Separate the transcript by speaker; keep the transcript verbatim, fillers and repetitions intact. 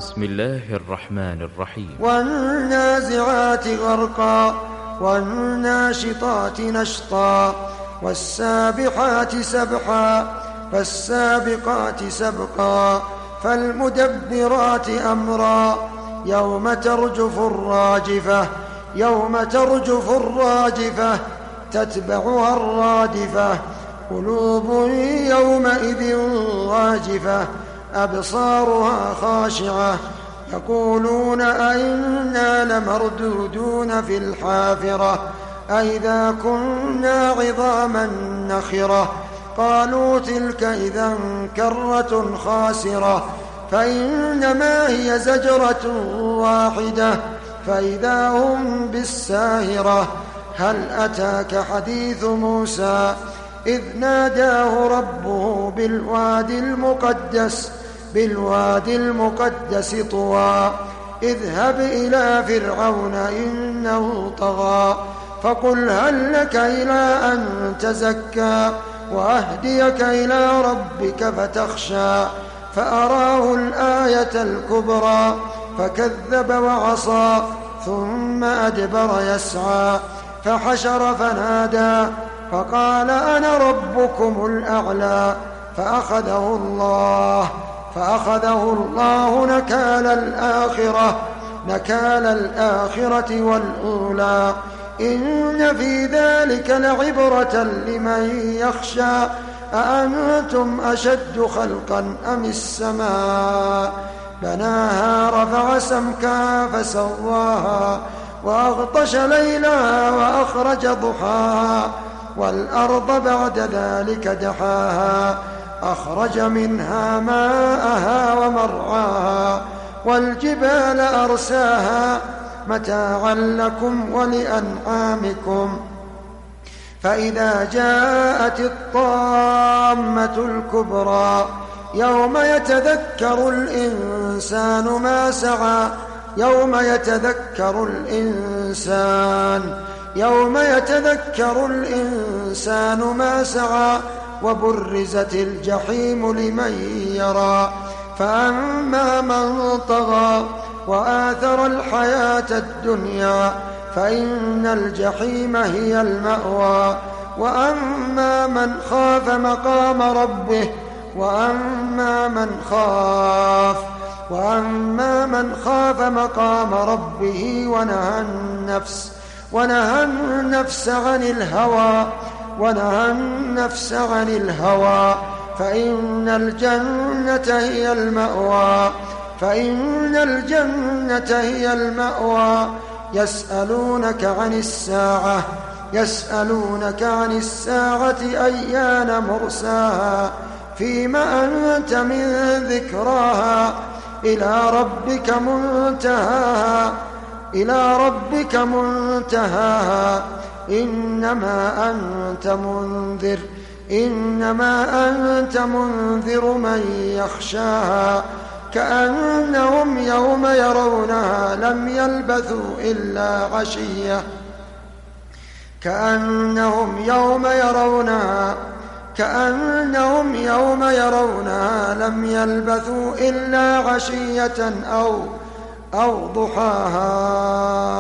Speaker 1: بسم الله الرحمن الرحيم.
Speaker 2: والنازعات غرقا والناشطات نشطا والسابحات سبحا فالسابقات سبقا فالمدبرات أمرا يوم ترجف الراجفة يوم ترجف الراجفة تتبعها الرادفة قلوب يومئذ واجفة أبصارها خاشعة يقولون أئنا لمردودون في الحافرة أئذا كنا عظاما نخرة قالوا تلك إذا كرة خاسرة فإنما هي زجرة واحدة فإذا هم بالساهرة هل أتاك حديث موسى إذ ناداه ربه بالوادي المقدس بالوادي المقدس طوى اذهب إلى فرعون إنه طغى فقل هل لك إلى أن تزكى وأهديك إلى ربك فتخشى فأراه الآية الكبرى فكذب وعصى ثم أدبر يسعى فحشر فنادى فقال أنا ربكم الأعلى فأخذه الله فأخذه الله نكال الآخرة نكال الآخرة والأولى إن في ذلك لعبرة لمن يخشى أأنتم أشد خلقا أم السماء بناها رفع سمكها فسواها وأغطش ليلها وأخرج ضحاها والأرض بعد ذلك دحاها أخرج منها ماءها ومرعاها والجبال أرساها متاعا لكم ولأنعامكم فإذا جاءت الطامة الكبرى يوم يتذكر الإنسان ما سعى يوم يتذكر الإنسان يوم يتذكر الإنسان ما سعى وبرزت الجحيم لمن يرى فأما من طغى وآثر الحياة الدنيا فإن الجحيم هي المأوى وأما من خاف مقام ربه وأما من خاف وأما من خاف مقام ربه ونهى النفس ونهى النفس عن الهوى ونهى النفس عن الهوى فإن الجنة هي المأوى فإن الجنة هي المأوى يسألونك عن الساعة يسألونك عن الساعة أيان مرساها فيما أنت من ذكراها إلى ربك منتهاها إلى ربك منتهاها إنما أنت منذر إنما أنت منذر من يخشاها كأنهم يوم يرونها لم يلبثوا إلا عشية كأنهم يوم يرونها كأنهم يوم يرونها لم يلبثوا إلا عشية أو أو ضحاها.